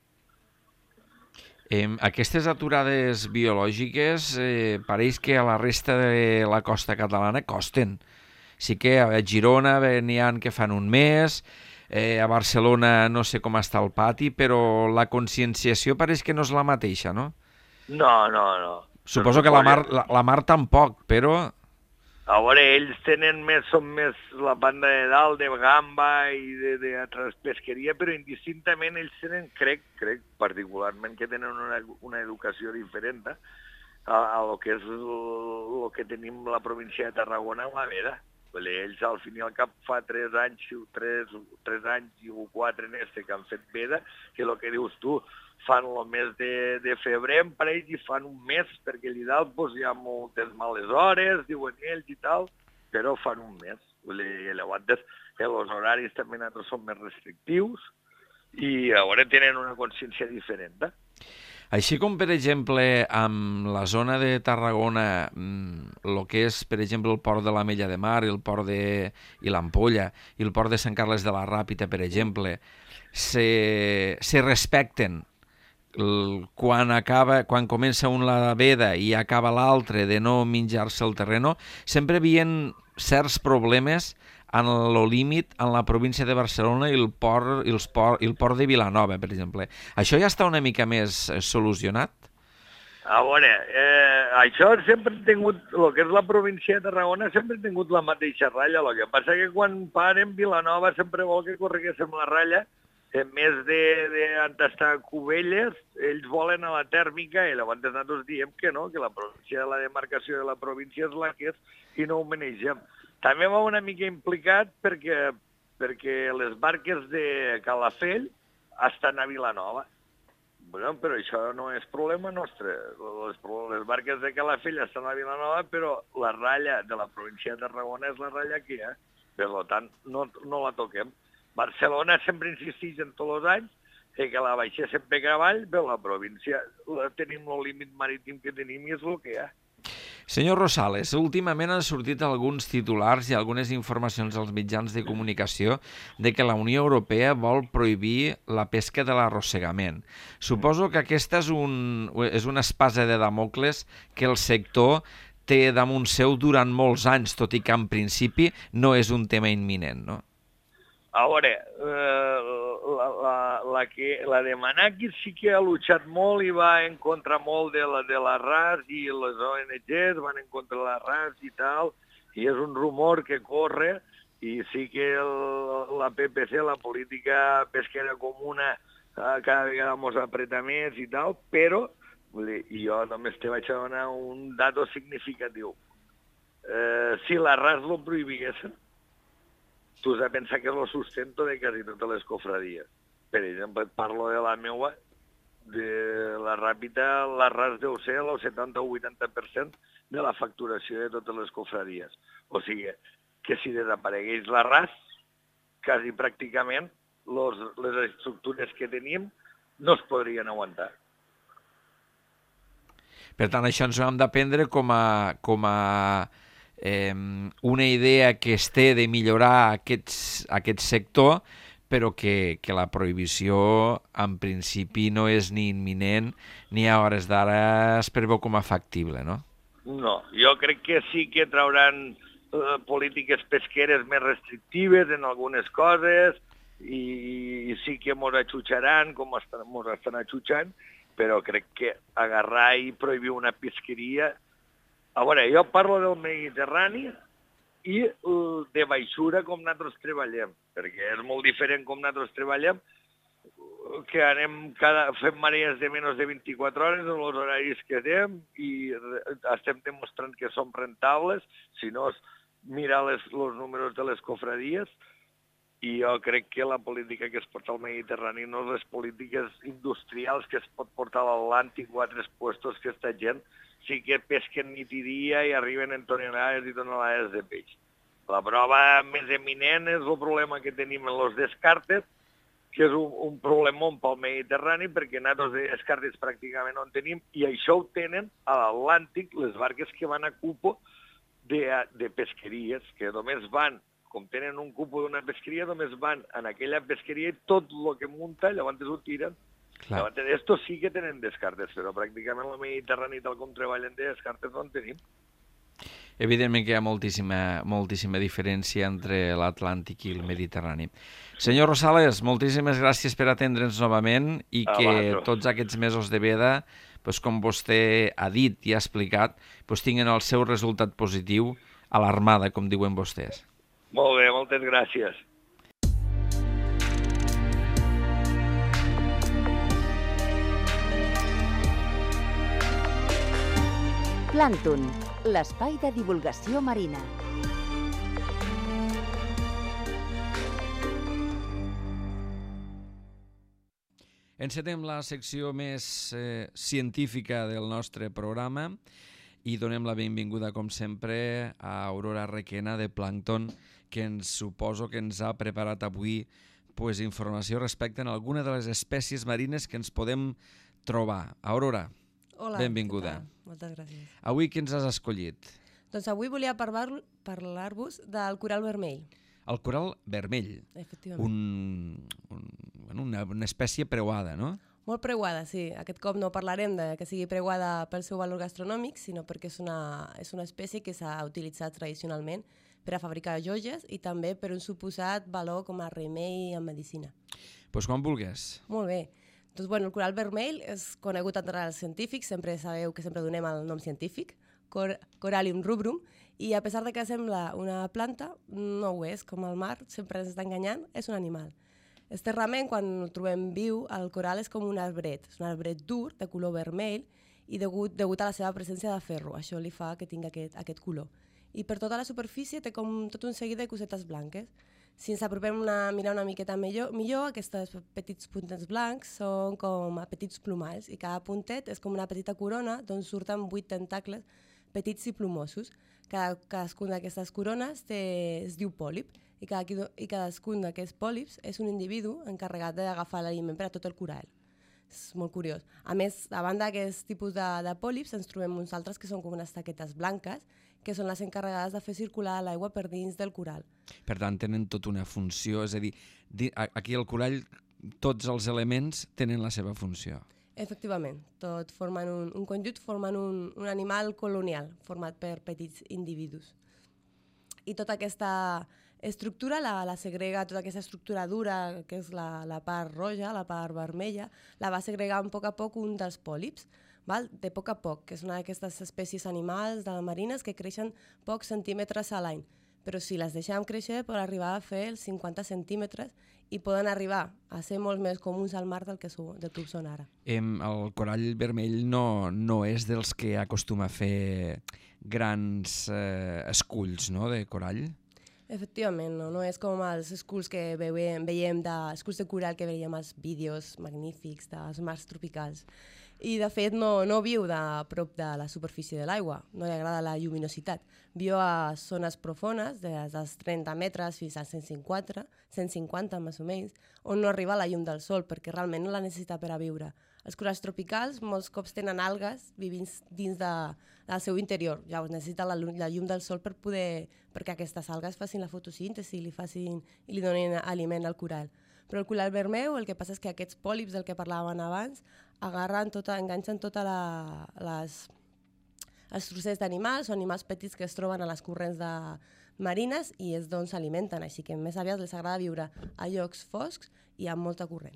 Aquestes aturades biològiques pareix que a la resta de la costa catalana costen. Sí que a Girona n'hi ha que fan un mes, a Barcelona no sé com està el pati, però la conscienciació pareix que no és la mateixa, no? No. Suposo que la mar tampoc, però... A veure, ells són més la banda de dalt, de gamba i de pesqueria, però indistintament ells tenen, crec particularment, que tenen una educació diferent a lo que és el que tenim la província de Tarragona amb la veda. Ells al fin i al cap fa 3 anys i 4 en que han fet veda, que el que dius tu, fan el mes de febrer per ells i fan un mes, perquè allà dalt hi ha moltes males hores, diuen ells i tal, però fan un mes. Llavors, els horaris també nosaltres són més restrictius i ara tenen una consciència diferent. Així com, per exemple, amb la zona de Tarragona, el que és, per exemple, el port de l'Ametlla de Mar i l'Ampolla i el port de Sant Carles de la Ràpita, per exemple, se respecten quan comença un la veda i acaba l'altre de no menjar-se el terreno, sempre hi havia certs problemes en el límit en la província de Barcelona i el port de Vilanova, per exemple. Això ja està una mica més solucionat? A veure, això sempre he tingut, el que és la província de Tarragona, sempre he tingut la mateixa ratlla. El que passa que quan parem Vilanova sempre vol que correguéssim la ratlla. En més d'estar a Cubelles, ells volen a la tèrmica i llavors nosaltres diem que no, que la província de la demarcació de la província és la que és i no ho manegem. També va una mica implicat perquè les barques de Calafell estan a Vilanova. Bueno, però això no és problema nostre. Les barques de Calafell estan a Vilanova, però la ratlla de la província de Tarragona és la ratlla que hi ha. Per tant, no la toquem. Barcelona sempre insisteix en tots els anys que la baixéssim per cavall, però la província tenim el límit marítim que tenim i és el que hi ha. Senyor Rosales, últimament han sortit alguns titulars i algunes informacions als mitjans de comunicació de que la Unió Europea vol prohibir la pesca de l'arrossegament. Suposo que aquesta és una espasa de Damocles que el sector té damunt seu durant molts anys, tot i que en principi no és un tema imminent, no? A veure, la de Manaki sí que ha luchat molt i va en contra molt de la RAS i les ONGs van en contra de la RAS i tal, i és un rumor que corre i sí que la PPC, la política pesquera comuna, cada vegada ens apreta més i tal, però jo només te vaig a donar un dato significatiu. Si la RAS lo prohibiguessin, tu has de pensar que és el sustento de quasi totes les cofradies. Per exemple, parlo de la meua, de la Ràpita, la RAS deu ser el 70 o 80% de la facturació de totes les cofradies. O sigui, que si desaparegués la RAS, quasi pràcticament les estructures que tenim no es podrien aguantar. Per tant, això ens ho hem de prendre com a una idea que es té de millorar aquest sector, però que la prohibició en principi no és ni imminent ni a hores d'ara es preveu com a factible, no? No, jo crec que sí que trauran polítiques pesqueres més restrictives en algunes coses i sí que mos atxutxaran com mos estan atxutxant, però crec que agarrar i prohibir una pesqueria... A veure, jo parlo del Mediterrani i de baixura com nosaltres treballem, perquè és molt diferent com nosaltres treballem, que fem marees de menys de 24 hores en els horaris que tenim i estem demostrant que som rentables, si no és mirar els números de les cofradies, i jo crec que la política que es porta al Mediterrani no és les polítiques industrials que es pot portar a l'Atlàntic o a altres puestos que esta gent sí que pesquen nit i dia i arriben en tonelades i tonelades de peix. La prova més eminent és el problema que tenim en els descartes, que és un problemón pel Mediterrani, perquè nosaltres descartes pràcticament no en tenim, i això ho tenen a l'Atlàntic les barques que van a cupo de pesqueries, que només van, com tenen un cupo d'una pesqueria, només van en aquella pesqueria i tot el que munta, llavors ho tiren. Estos sí que tenen descartes, però pràcticament el Mediterrani, tal com treballen de descartes, no en tenim. Evidentment que hi ha moltíssima diferència entre l'Atlàntic i el Mediterrani. Senyor Rosales, moltíssimes gràcies per atendre'ns novament i que tots aquests mesos de veda, com vostè ha dit i ha explicat, tinguin el seu resultat positiu a l'armada, com diuen vostès. Molt bé, moltes gràcies. Plàncton, l'espai de divulgació marina. Encetem la secció més científica del nostre programa i donem la benvinguda, com sempre, a Aurora Requena de Plàncton, que suposo que ens ha preparat avui informació respecte a alguna de les espècies marines que ens podem trobar. Aurora, hola, benvinguda. Moltes gràcies. Avui què ens has escollit? Doncs avui volia parlar-vos del coral vermell. El coral vermell. Efectivament. Una espècie preuada, no? Molt preuada, sí. Aquest cop no parlarem de que sigui preuada pel seu valor gastronòmic, sinó perquè és una espècie que s'ha utilitzat tradicionalment per a fabricar joies i també per un suposat valor com a remei en medicina. Doncs quan vulguis. Molt bé. Doncs el coral vermell és conegut entre els científics, sempre sabeu que sempre donem el nom científic, Corallium rubrum, i a pesar de que sembla una planta, no ho és, com el mar, sempre ens està enganyant, és un animal. Externament, quan el trobem viu, el coral és com un arbret, és un arbret dur, de color vermell, i degut a la seva presència de ferro, això li fa que tingui aquest color. I per tota la superfície té com tot un seguit de cosetes blanques. Si ens apropem a mirar una miqueta millor, aquests petits puntets blancs són com a petits plomalls i cada puntet és com una petita corona d'on surten 8 tentacles petits i plomosos. Cadascun d'aquestes corones es diu pòlip i cadascun d'aquests pòlips és un individu encarregat d'agafar l'aliment per a tot el coral. És molt curiós. A més, a banda d'aquest tipus de pòlips, ens trobem uns altres que són com unes taquetes blanques, que són les encarregades de fer circular l'aigua per dins del coral. Per tant, tenen tota una funció, és a dir, aquí al corall tots els elements tenen la seva funció. Efectivament, tot formen un conjunt, formen un animal colonial format per petits individus. I tota aquesta estructura la segrega, tota aquesta estructura dura, que és la part roja, la part vermella, la va segregar a poc un dels pòlips, de poc a poc, que és una d'aquestes espècies animals marines que creixen pocs centímetres a l'any. Però si les deixem créixer poden arribar a fer els 50 centímetres i poden arribar a ser molt més comuns al mar del que ho són ara. El corall vermell no és dels que acostuma a fer grans esculls, no?, de corall? Efectivament, no és com els esculls que veiem esculls de coral que veiem als vídeos magnífics dels mars tropicals. I, de fet, no viu a prop de la superfície de l'aigua, no li agrada la lluminositat. Viu a zones profundes, des dels 30 metres fins a 150 més o menys, on no arriba la llum del sol, perquè realment no la necessita per a viure. Els corals tropicals molts cops tenen algues vivint dins del seu interior. Llavors necessita la llum del sol perquè aquestes algues facin la fotosíntesi i li donin aliment al coral. Però el coral vermell, el que passa és que aquests pòlips del que parlàvem abans enganxen totes els trossets d'animals o animals petits que es troben a les corrents marines i és d'on s'alimenten, així que més aviat les agrada viure a llocs foscs i amb molta corrent.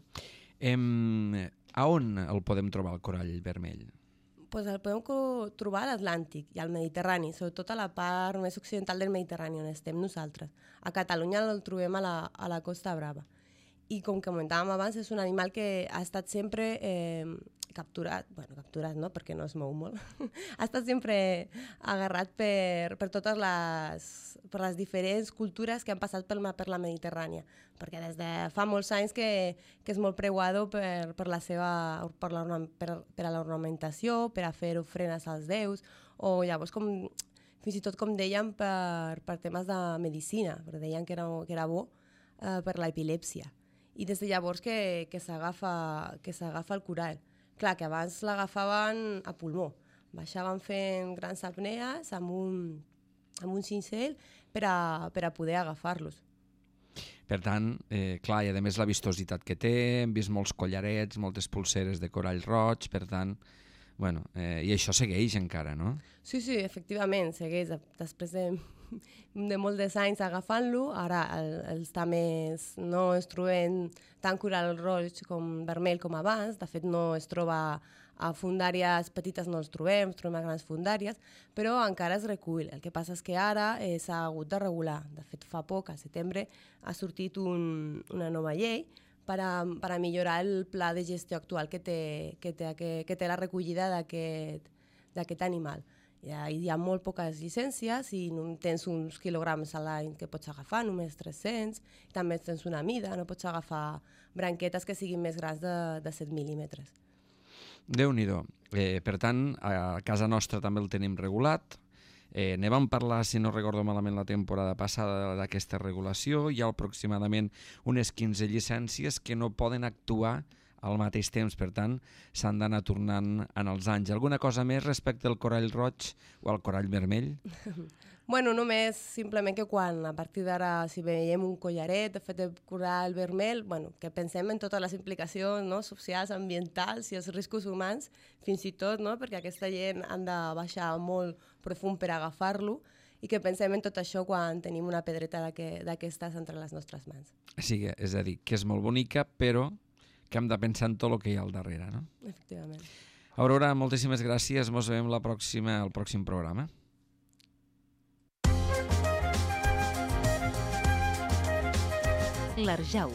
A on el podem trobar, el corall vermell? El podem trobar a l'Atlàntic i al Mediterrani, sobretot a la part més occidental del Mediterrani, on estem nosaltres. A Catalunya el trobem a la Costa Brava. I com comentàvem abans, és un animal que ha estat sempre capturat no, perquè no es mou molt, ha estat sempre agarrat per totes les diferents cultures que han passat per la Mediterrània, perquè des de fa molts anys que és molt preuado per a l'ornamentació, per a fer ofrenes als déus, o llavors fins i tot, com dèiem, per temes de medicina, perquè deien que era bo per l'epilèpsia. I des de llavors que s'agafa el corall. Clar, que abans l'agafaven a pulmó. Baixaven fent grans apnees amb un cincell per a poder agafar-los. Per tant, clar, i a més la vistositat que té, hem vist molts collarets, moltes pulseres de corall roig, per tant, i això segueix encara, no? Sí, efectivament, segueix. Després de molts anys agafant-lo, ara els tamés no es troben tant coral roig com vermell com abans, de fet no es troba a fondàries petites, no els trobem a grans fondàries, però encara es recull. El que passa és que ara s'ha hagut de regular. De fet, fa poc, al setembre, ha sortit una nova llei per a millorar el pla de gestió actual que té la recollida d'aquest animal. hi ha molt poques llicències i tens uns quilograms a l'any que pots agafar, només 300, també tens una mida, no pots agafar branquetes que siguin més grans de 7 mil·límetres. Déu-n'hi-do. Per tant, a casa nostra també el tenim regulat. Ne vam parlar, si no recordo malament, la temporada passada d'aquesta regulació. Hi ha aproximadament unes 15 llicències que no poden actuar al mateix temps, per tant, s'han d'anar tornant en els anys. Alguna cosa més respecte al corall roig o al corall vermell? Bueno, només simplement que quan, a partir d'ara, si veiem un collaret de fet de corall vermell, bueno, que pensem en totes les implicacions, no?, socials, ambientals i els riscos humans, fins i tot, no?, perquè aquesta gent han de baixar molt profund per agafar-lo, i que pensem en tot això quan tenim una pedreta d'aquestes entre les nostres mans. Sí, és a dir, que és molt bonica, però que hem de pensar en tot el que hi ha al darrere, no? Efectivament. Aurora, moltíssimes gràcies. Ens veiem al pròxim programa. L'Arjau.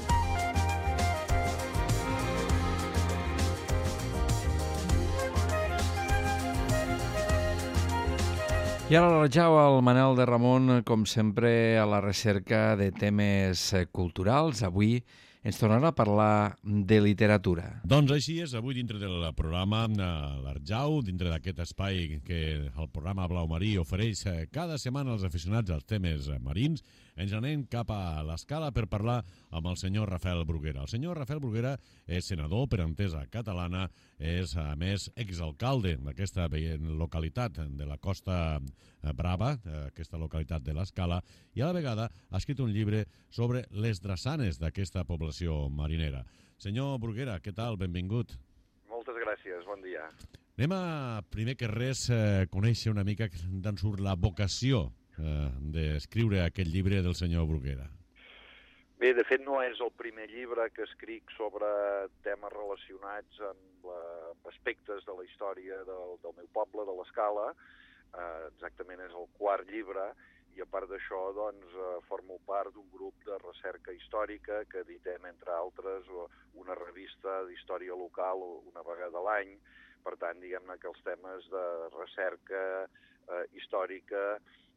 I ara l'Arjau, el Manel de Ramon, com sempre, a la recerca de temes culturals. Avui ens tornarà a parlar de literatura. Doncs així és, avui dintre del programa l'Arjau, dintre d'aquest espai que el programa Blau Marí ofereix cada setmana als aficionats als temes marins, ens anem cap a l'Escala per parlar amb el senyor Rafael Bruguera. El senyor Rafael Bruguera és senador per Entesa Catalana, és a més exalcalde d'aquesta localitat de la Costa Brava, aquesta localitat de l'Escala, i a la vegada ha escrit un llibre sobre les drassanes d'aquesta població marinera. Senyor Bruguera, què tal? Benvingut. Moltes gràcies, bon dia. Anem a, primer que res, conèixer una mica d'on surt la vocació d'escriure aquest llibre del senyor Bruguera. Bé, de fet no és el primer llibre que escric sobre temes relacionats amb aspectes de la història del meu poble, de l'Escala. Exactament és el quart llibre, i a part d'això doncs, formo part d'un grup de recerca històrica que editem, entre altres, una revista d'història local una vegada a l'any. Per tant, diguem-ne que els temes de recerca històrica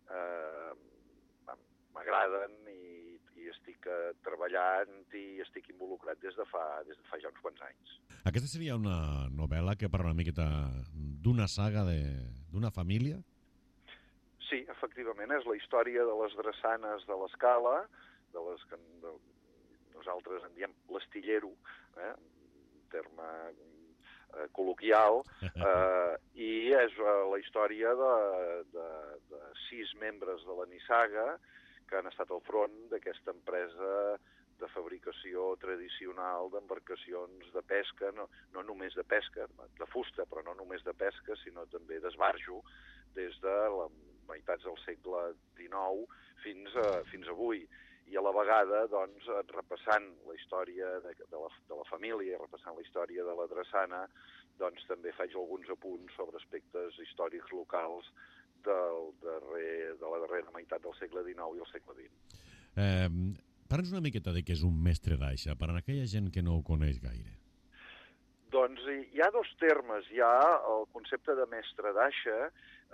m'agraden i estic treballant i estic involucrat des de fa ja uns quants anys. Aquesta seria una novel·la que parla una miqueta d'una saga d'una família? Sí, efectivament, és la història de les drassanes de l'Escala, de les que nosaltres en diem l'astillero, un terme col·loquial, i és la història de 6 membres de la nissaga que han estat al front d'aquesta empresa de fabricació tradicional d'embarcacions de pesca, no només de pesca, de fusta, però no només de pesca, sinó també d'esbarjo, des de la meitats del segle XIX fins avui. I a la vegada, doncs, repassant la història de la família, repassant la història de la drassana, doncs també faig alguns apunts sobre aspectes històrics locals de la darrera meitat del segle XIX i el segle XX. Parla'ns una miqueta de què és un mestre d'aixa, per a aquella gent que no ho coneix gaire. Doncs hi ha 2 termes. Hi ha el concepte de mestre d'aixa,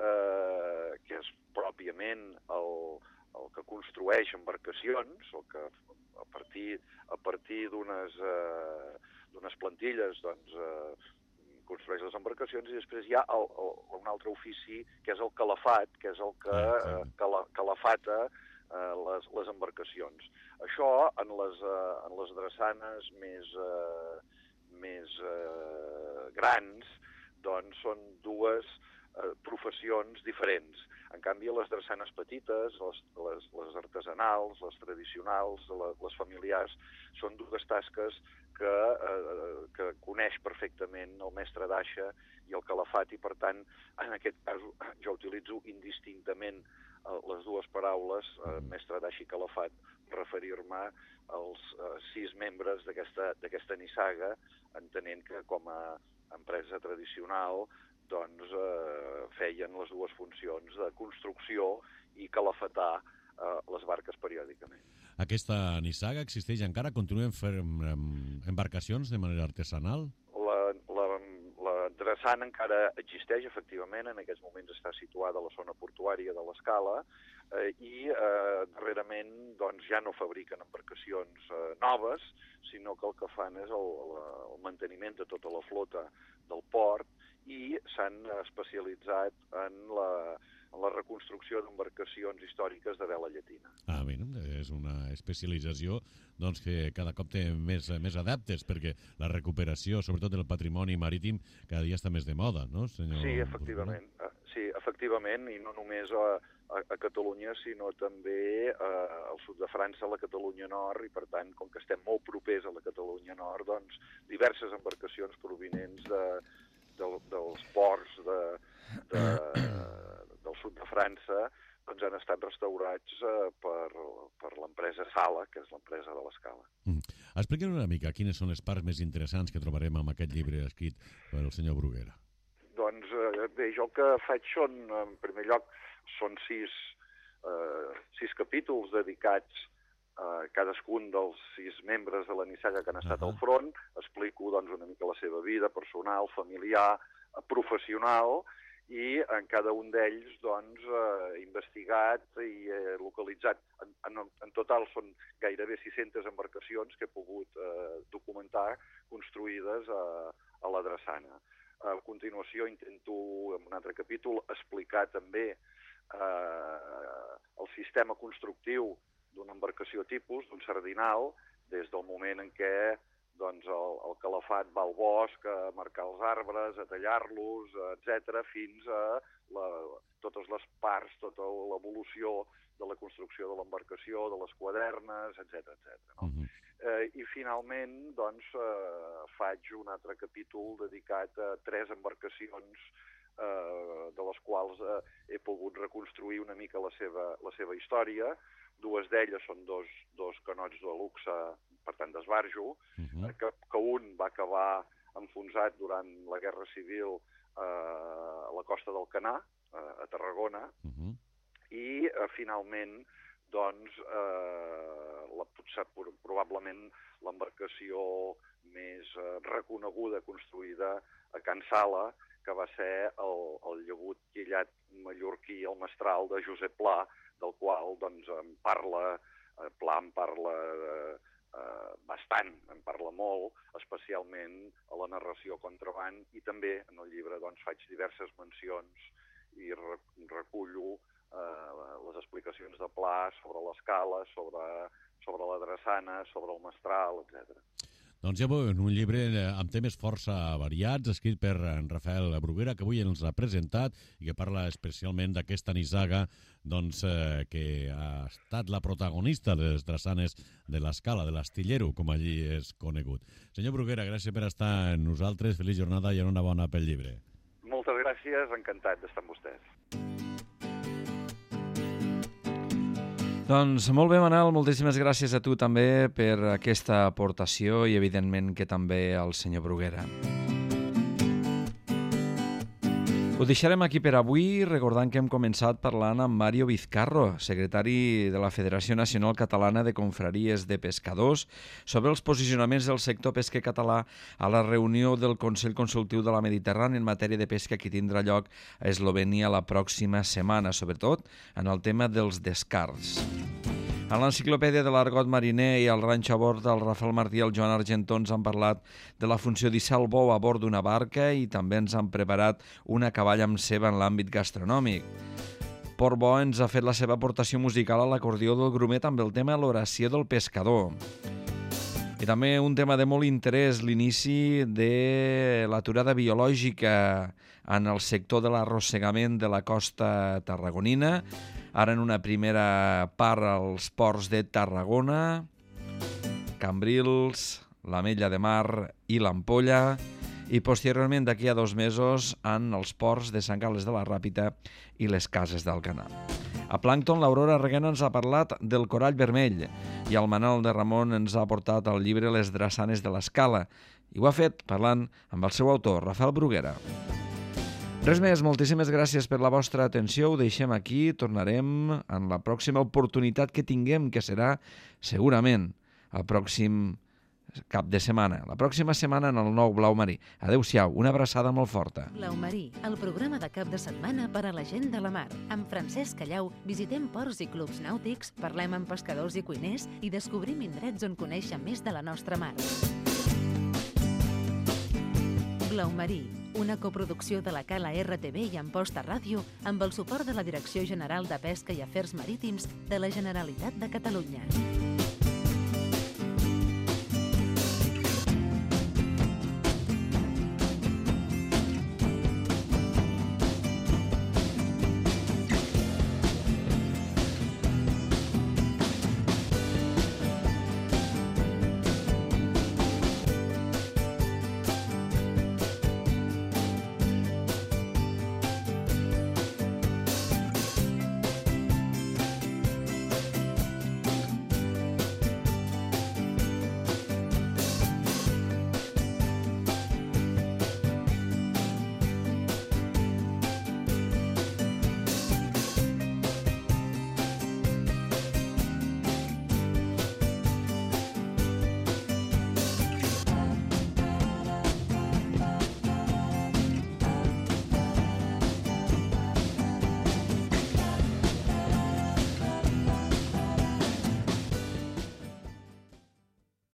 que és pròpiament el que construeix embarcacions, el que a partir d'unes plantilles doncs, construeix les embarcacions, i després hi ha un altre ofici, que és el calafat, que és el que calafata les embarcacions. Això, en les drassanes més grans, doncs són 2 professions diferents. En canvi, les drassanes petites, les artesanals, les tradicionals, les familiars, són 2 tasques que coneix perfectament el mestre d'aixa i el calafat, i per tant, en aquest cas, jo utilitzo indistintament les 2 paraules, mestre d'aixa i calafat, referir-me als 6 membres d'aquesta nissaga, entenent que com a empresa tradicional doncs feien les 2 funcions de construcció i calafatar les barques periòdicament. Aquesta nissaga existeix encara? Continuen fent embarcacions de manera artesanal? La drassana encara existeix, efectivament, en aquests moments està situada a la zona portuària de l'Escala, i darrerament doncs, ja no fabriquen embarcacions noves, sinó que el que fan és el manteniment de tota la flota del port i s'han especialitzat en la reconstrucció d'embarcacions històriques de vela llatina. Bé, és una especialització doncs, que cada cop té més adeptes, perquè la recuperació, sobretot del patrimoni marítim, cada dia està més de moda, no, senyor? Sí, efectivament. Sí, efectivament, i no només a Catalunya, sinó també al sud de França, a la Catalunya Nord, i per tant, com que estem molt propers a la Catalunya Nord, doncs diverses embarcacions provinents dels ports del sud de França doncs han estat restaurats per l'empresa Sala, que és l'empresa de l'Escala. Expliquem una mica quines són les parts més interessants que trobarem en aquest llibre escrit pel senyor Bruguera. Doncs bé, jo el que faig en primer lloc, són sis capítols dedicats a cadascun dels 6 membres de la nissaga que han estat al front. Explico doncs, una mica la seva vida personal, familiar, professional, i en cada un d'ells doncs, he investigat i he localitzat. En total són gairebé 600 embarcacions que he pogut documentar construïdes a la drassana. A continuació intento, en un altre capítol, explicar també el sistema constructiu d'una embarcació tipus, d'un sardinal, des del moment en què doncs, el calafat va al bosc a marcar els arbres, a tallar-los, etc., fins a totes les parts, tota l'evolució de la construcció de l'embarcació, de les quadernes, etc. No? I finalment doncs, faig un altre capítol dedicat a 3 embarcacions de les quals he pogut reconstruir una mica la seva història. 2 d'elles són dos canots de luxe, per tant d'esbarjo, que un va acabar enfonsat durant la Guerra Civil a la costa del Canà, a Tarragona, i finalment doncs, probablement l'embarcació més reconeguda, construïda a Can Sala, que va ser el llegut quillat mallorquí, el mestral de Josep Pla, del qual doncs, Pla en parla bastant, en parla molt, especialment a la narració contraband, i també en el llibre doncs, faig diverses mencions i recullo les explicacions de Pla sobre l'Escala, sobre la drassana, sobre el mestral, etc. Doncs ja veuen, un llibre amb temes força variats, escrit per en Rafael Bruguera, que avui ens ha presentat i que parla especialment d'aquesta nissaga doncs, que ha estat la protagonista de les drassanes de l'Escala, de l'Astillero, com allí és conegut. Senyor Bruguera, gràcies per estar amb nosaltres, feliç jornada i enhorabona pel llibre. Moltes gràcies, encantat d'estar amb vostès. Doncs molt bé, Manel, moltíssimes gràcies a tu també per aquesta aportació i evidentment que també al senyor Bruguera. Ho deixarem aquí per avui, recordant que hem començat parlant amb Mario Vizcarro, secretari de la Federació Nacional Catalana de Confraries de Pescadors, sobre els posicionaments del sector pesquer català a la reunió del Consell Consultiu de la Mediterrània en matèria de pesca que tindrà lloc a Eslovènia la pròxima setmana, sobretot en el tema dels descarts. A l'enciclopèdia de l'Argot Mariner i al Ranxo a bord, el Rafael Martí i el Joan Argentó ens han parlat de la funció d'issar el bou a bord d'una barca i també ens han preparat una caballa amb ceba en l'àmbit gastronòmic. Port Bo ens ha fet la seva aportació musical a l'acordió del Grumet amb el tema L'oració del pescador. I també un tema de molt interès, l'inici de l'aturada biològica en el sector de l'arrossegament de la costa tarragonina, ara en una primera part als ports de Tarragona, Cambrils, l'Ametlla de Mar i l'Ampolla, i posteriorment d'aquí a 2 mesos en els ports de Sant Carles de la Ràpita i les Cases d'Alcanar. A Plàncton, l'Aurora Reguena ens ha parlat del corall vermell i el Manel de Ramon ens ha portat el llibre Les drassanes de l'Escala i ho ha fet parlant amb el seu autor, Rafael Bruguera. Res més, moltíssimes gràcies per la vostra atenció, ho deixem aquí, tornarem en la pròxima oportunitat que tinguem, que serà segurament el pròxim cap de setmana. La pròxima setmana en el nou Blau Marí. Adéu-siau, una abraçada molt forta. Blau Marí, el programa de cap de setmana per a la gent de la mar. Amb Francesc Callau visitem ports i clubs nàutics, parlem amb pescadors i cuiners i descobrim indrets on conèixer més de la nostra mar. Blau Marí, una coproducció de la Cala RTV i Amposta Ràdio amb el suport de la Direcció General de Pesca i Afers Marítims de la Generalitat de Catalunya.